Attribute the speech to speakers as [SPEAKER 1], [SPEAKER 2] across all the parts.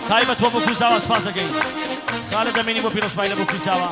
[SPEAKER 1] تایبەت بۆ کوزاوە سپاس دەکەین خالە دەمێنی بۆ پیرۆسمایلە بۆ کوزاوە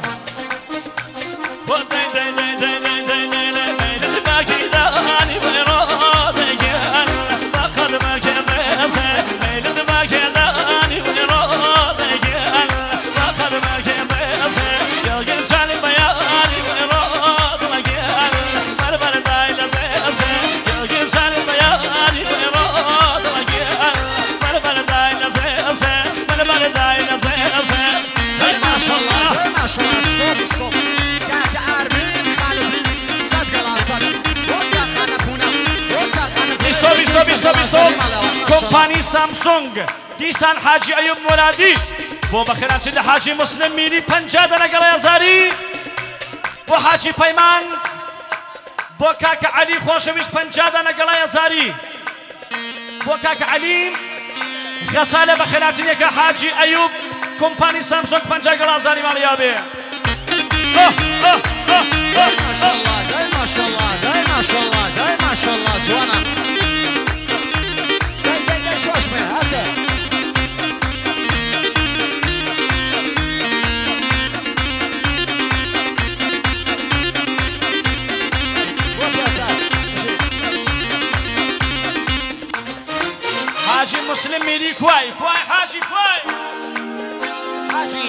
[SPEAKER 1] کۆمپانی سامسونگ دیسان حاجی ئەیوب مولادی بۆ بەخێرانچێدە حاجی مسلم میری 50 دەنە گەڵای هەزاری بۆ حاجی پەیمان بۆ کاکە عەلی خۆشەویست 50 دەنە گەڵای هەزاری بۆ کاکە عەلی غەسالە بەخێرانچێدەکە حاجی ئەیوب کۆمپانی سامسونگ 50 گەڵای هەزاری ماڵیا بێ
[SPEAKER 2] ماشاءالله دای ماشاءالله دای ماشاءالله دای ماشاءالله جوانە شوش به هسه
[SPEAKER 1] حاجی مسلم میری کوای حاجی کوای
[SPEAKER 2] حاجی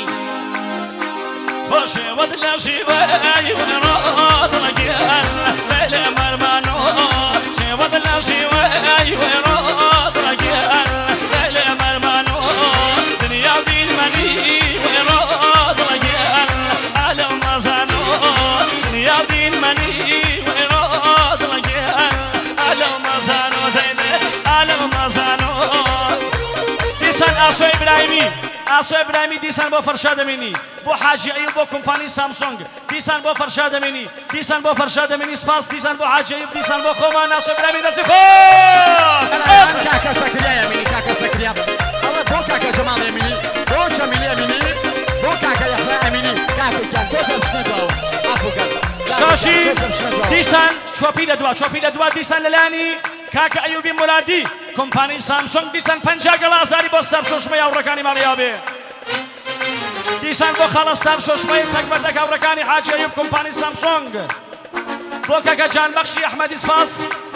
[SPEAKER 1] باشه ودلاشي وای وراد رجال بلا مرمانو شي ودلاشي وای وراد رجال بلا مرمانو دنيا دين مني وراد رجال على مزانو دنيا دين مني وراد رجال على مزانو على مزانو ديسان اسو ابراهيمي ديسان بو فرشاد مني بو حاجي ايوب بو كومباني سامسونج ديسان بو فرشاد مني ديسان بو فرشاد مني سباس ديسان بو حاجي ايوب ديسان بو خوما اسو ابراهيمي نصيفو
[SPEAKER 2] كاكا سكريا يا مني كاكا سكريا الله بو كاكا جمال يا مني بو شامل يا مني بو كاكا يحيى يا مني كاكا كان دوسم شنو افوكا
[SPEAKER 1] شاشي ديسان شوبي لدوا ديسان للاني کاکە ئەیوبی مولادی کۆمپانی سامسونگ دیسان 50 گەڵازاری بۆ سەر شۆشمەی هاوڕەکانی ماڵیابێ دیسان بۆ خەڵەستار شۆشمەی تەکبەتەک هاوڕەکانی حاجی ئەیوب کۆمپانی سامسونگ بۆ کاکە جانبەخشی ئەحمەدی سپاس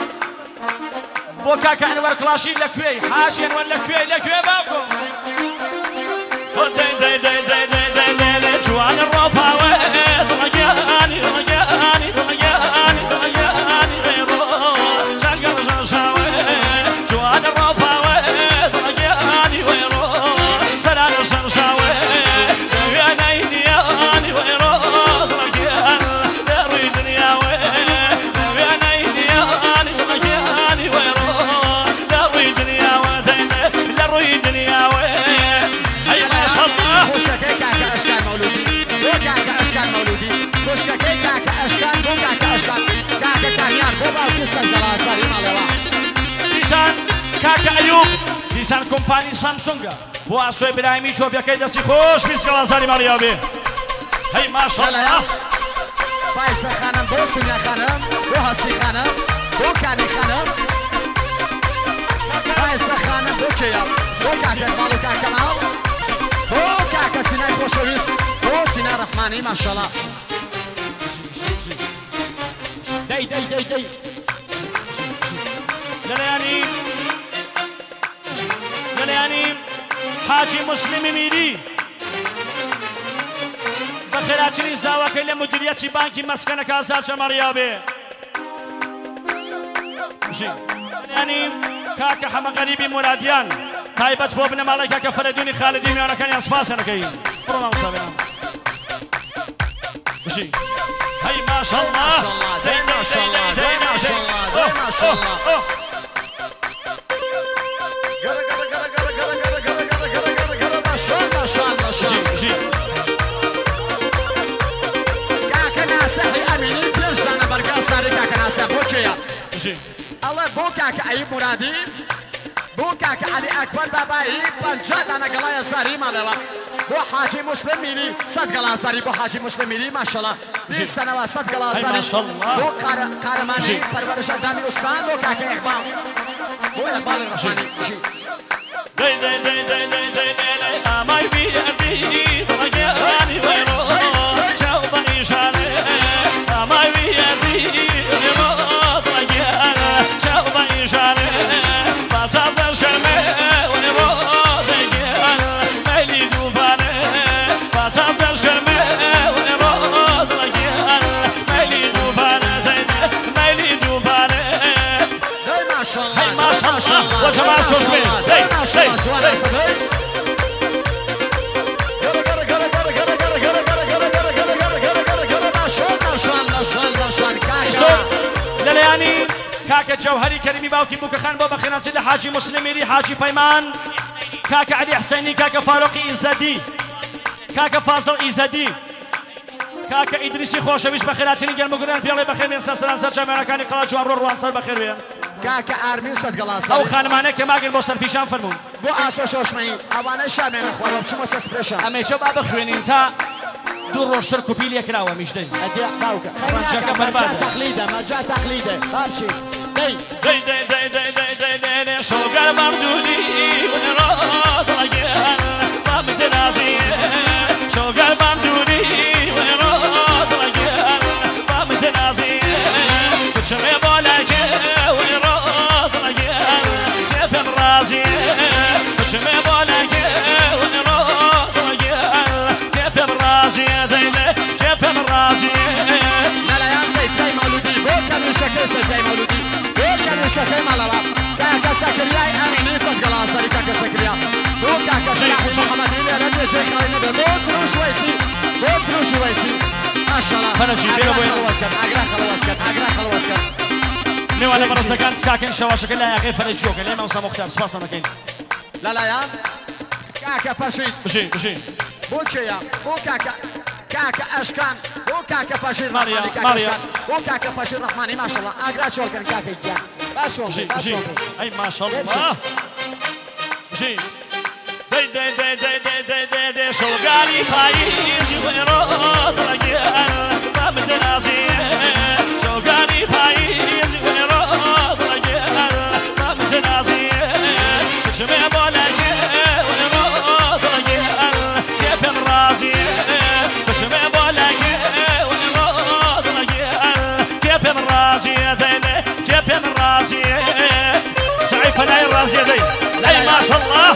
[SPEAKER 1] بۆ کاکە ئەنوەر کڵاشی لەکوێی حاجی ئەنوەر لەکوێ باوکۆ جوان ڕۆپاوە ڕەگیانی کاکە ئەیوب دیسان کۆمپانی سامسونگە بۆ ئاسۆی برایمی چۆپیەکەی دەستی خۆش بیست گەڵازاری ماڵیابێ هەی ماشەڵڵا
[SPEAKER 2] فایزە خانم بۆ سونیا خانم بۆ هەسی خانم بۆ کانی خانم فایزە خانم بۆ کێیە بۆ کاکە ماڵ و کاکە ماڵ بۆ کاکە سینای خۆشەویست بۆ سینا ڕەحمانی ماشەڵڵا دەی
[SPEAKER 1] لەلایانی حاجی مسلمی میری بەخێراچنی زاواکەی لە مدیریەتی بانکی مەسکەنەکە ئازار جەمەڕیابێ لەلایانی کاکە حەمە غەریبی مولادیان تایبەت بۆ بنەماڵی کاکە فەرەدوونی خالدی میوانەکانیان سپاسیان دەکەین بڕۆ مامۆستا هەی ماشەڵڵا
[SPEAKER 2] دەی ماشەڵڵا الله بۆ کاکە ئەیوب مولادی بۆ کاکە عەلی ئەکبەر بابایی 50 دانە گەڵای هەزاری ماڵەوە بۆ حاجی مسلم میری 100 گەڵای هەزاری بۆ حاجی مسلم میری ماشەڵڵا بیستەنەوە 100 گەڵای هەزاری بۆ قارەمانی پەروەردەش ئەندامی ئوستان بۆ کاکە ئیقبال بۆ ئیقباڵی ڕەحمانی شوال صبي
[SPEAKER 1] لەلایانی کاکە جەوهەری کەریمی باوکی بووکەخان بۆ بەخێنانچی لە حاجی مسلمیری حاجی پەیمان کاکە عەلی حسەینی کاکە فاروقی ئیزەدی کاکە فازڵ ئیزەدی کاکە ئیدریسی خۆشەویست بەخێراتنی گەرمەگوریان پێڵێ بەخێربێن سەرسەر چەمێنەکانی قەڵا جوابڕۆ ڕوانسەر بەخێربێن
[SPEAKER 2] کاکە ئارمین سەدگەڵاسە
[SPEAKER 1] ئەو خانمانە کە ماگەن بۆ سەرفیشان فەرموون
[SPEAKER 2] بۆ ئاسۆ شۆشمەی ئەوانە شامێنە خوارە بچمە سەسپرێشە
[SPEAKER 1] ئەمەیچە با بخوێنین تا دوو ڕۆژتر کوپی لێکراوە میشدەی
[SPEAKER 2] ئەدێ باوکە
[SPEAKER 1] ڕەنجەکە بەربادە
[SPEAKER 2] تەقلیدە مەرجا تەقلیدە بابچی
[SPEAKER 1] شوقر مردودی ونراد رجال ما متنازي شوقر مردودي ونراد رجال ما متنازي بتشمي بالك ونراد رجال كيف الرازي بتشمي بالك ونراد رجال كيف الرازي كيف الرازي
[SPEAKER 2] مالا يا سيدي مولودي بوكا نشكي سيدي مولودي نشكي مالا كاكا سكرياي أميني صدقلا سري كاكا سكريا بو كاكا سلاحي محمد إلي ربي جي خاري نبي بوسرو شويسي ما شاء الله أقرأ خلواسكت
[SPEAKER 1] نوالا برسكان كاكن شواشك لا يا غير فرج جوك ليه ما وصل مختار سباسا مكين
[SPEAKER 2] لا يا كاكا فاشيت
[SPEAKER 1] بشي
[SPEAKER 2] بو كيا بو كاكا أشكان بو كاكا فاشيت
[SPEAKER 1] ماريا
[SPEAKER 2] بو كاكا فاشيت رحماني ما شاء الله أقرأ شولكن كاكا إيجان
[SPEAKER 1] بشي أي ما شاء الله بشي دي شوقالي بايز ويرود رجال ما متنازي شوقالي بايز ويرود رجال ما متنازي بتشمي بالك ويرود رجال كيف الرازي بتشمي بالك ويرود رجال كيف الرازي كيف الرازي سعيد فناي الرازي دي اي ما شاء الله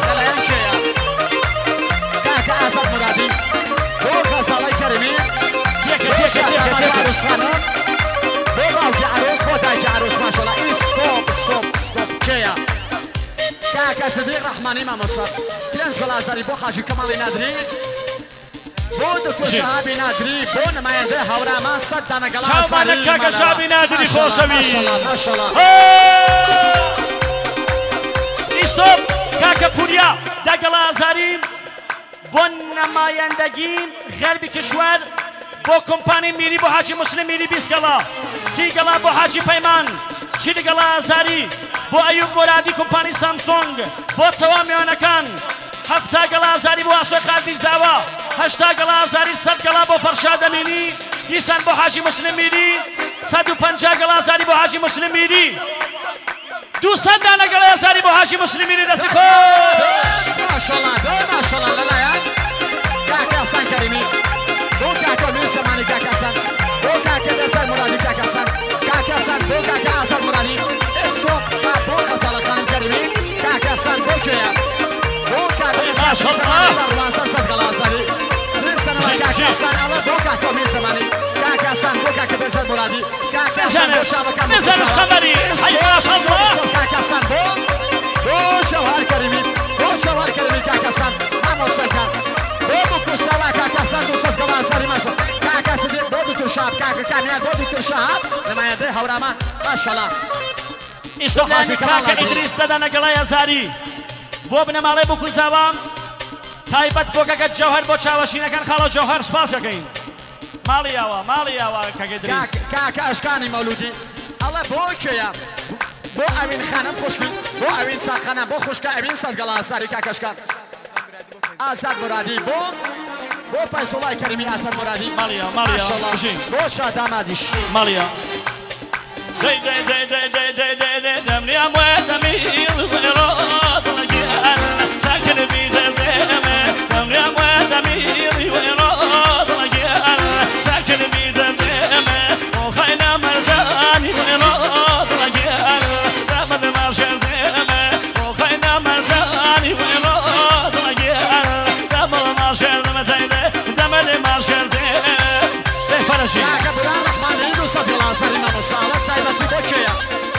[SPEAKER 2] كاكا أسد مرادي بو خسالي كريمي تيكا عروس خانم بو باوكي عروس بو تايكي عروس ما شاء الله ستوب جيا كاكا صديق رحماني ما مصر تيانس غلازاري بو حاجي كمالي نادري بو دكتور شهابي نادري بو نماينده هورامان صد دانا غلازاري
[SPEAKER 1] كاكا شهابي نادري خوشوي
[SPEAKER 2] ما شاء الله
[SPEAKER 1] ستوب كاكا بوريا دا غلازاري بۆ نەمایەندەگین غەربی کشور بۆ کۆمپانی میری بۆ حاجی مسلم میری 20 گەڵا 30 گەڵا بۆ حاجی پەیمان 40 گەڵا ئازاری بۆ ئەیوب مۆرادی کۆمپانی سامسۆنگ بۆ تەواو میوانەکان 70 گەڵا ئازاری بۆ ئاسۆی قادری زاوا 80 گەڵا ئازاری 100 گەڵا بۆ فەرشاد ئەمینی دیسان بۆ حاجی مسلم میری 150 گەڵا ئازاری بۆ حاجی مسلم میری 200 دانە گەڵا ئازاری بۆ حاجی مسلم میری دەستی خۆش
[SPEAKER 2] ماشاءالله لا يا كاكا حسن كريمي بو كاكا من سماني كاكا حسن بو كاكا دسر مرادي كاكا حسن بو كاكا أسر مرادي السوق بو خسالة خان كريمي كاكا حسن بو كيا بو كاكا
[SPEAKER 1] ما شاء الله
[SPEAKER 2] روانسا صدقلا أسري من سنة كاكا حسن الله بو كاكا من سماني كاكا حسن بو كاكا دسر مرادي كاكا حسن بو شابكا
[SPEAKER 1] نزلش خبري هاي ما شاء الله
[SPEAKER 2] كاكا حسن بو شوهر كريمي شوهر كلمي كاكا سان ما وصلكا بو كوسالا كاكا سان دوست كمان ساري ماشا كاكا سدي بو دكتور شاب كاكا كانيا بو دكتور شاب لما يدري هوراما ما شاء الله
[SPEAKER 1] ئیسۆخاسی کاکە ئیدریس دەدەنە گەڵای ئەزاری بۆ بنەماڵێ بۆ کوزاوام تایبەت بۆ کەکە جەوهەر بۆ چاوەشینەکان خاڵە جەوهەر سپاس دەکەین ماڵی ئاوا کاکە ئیدریس
[SPEAKER 2] کاکە ئەشکانی مەولودی ئەڵێ بۆ کێیە بۆ ئەوین خانم خوشکی بۆ ئەوین چاخانە بۆ خوشکە ئەوین سەرگەڵا ئازاری کاکەشکان ئازاد مرادی بۆ فەیسوڵای کەریمی ئازاد مرادی
[SPEAKER 1] ماڵیا بژین
[SPEAKER 2] بۆ شاد ئامادیش
[SPEAKER 1] ماڵیا دەمنی ئەموێ دەمیڵ وێڕۆت ڕەگیان چاکن بیدەمێمێ دەمنی ئەموێ دەمیڵی وێڕۆت ڕەگیان چاکن بیدەمێمێ بۆ خەینە مەردانی وێڕۆت ڕەگیان دەمەدە ماژێردێمێ بۆ خەینە مەردانی وێڕۆت ڕەگیان دەمەڵە ماژێردەمە دەیدێ دەمەدە ماژێردێ دەی فەرەشی
[SPEAKER 2] کاکە برا ڕەحمانی دووسەد گەڵا سەری مەمەساڵەت سایبەچی بۆ کێیە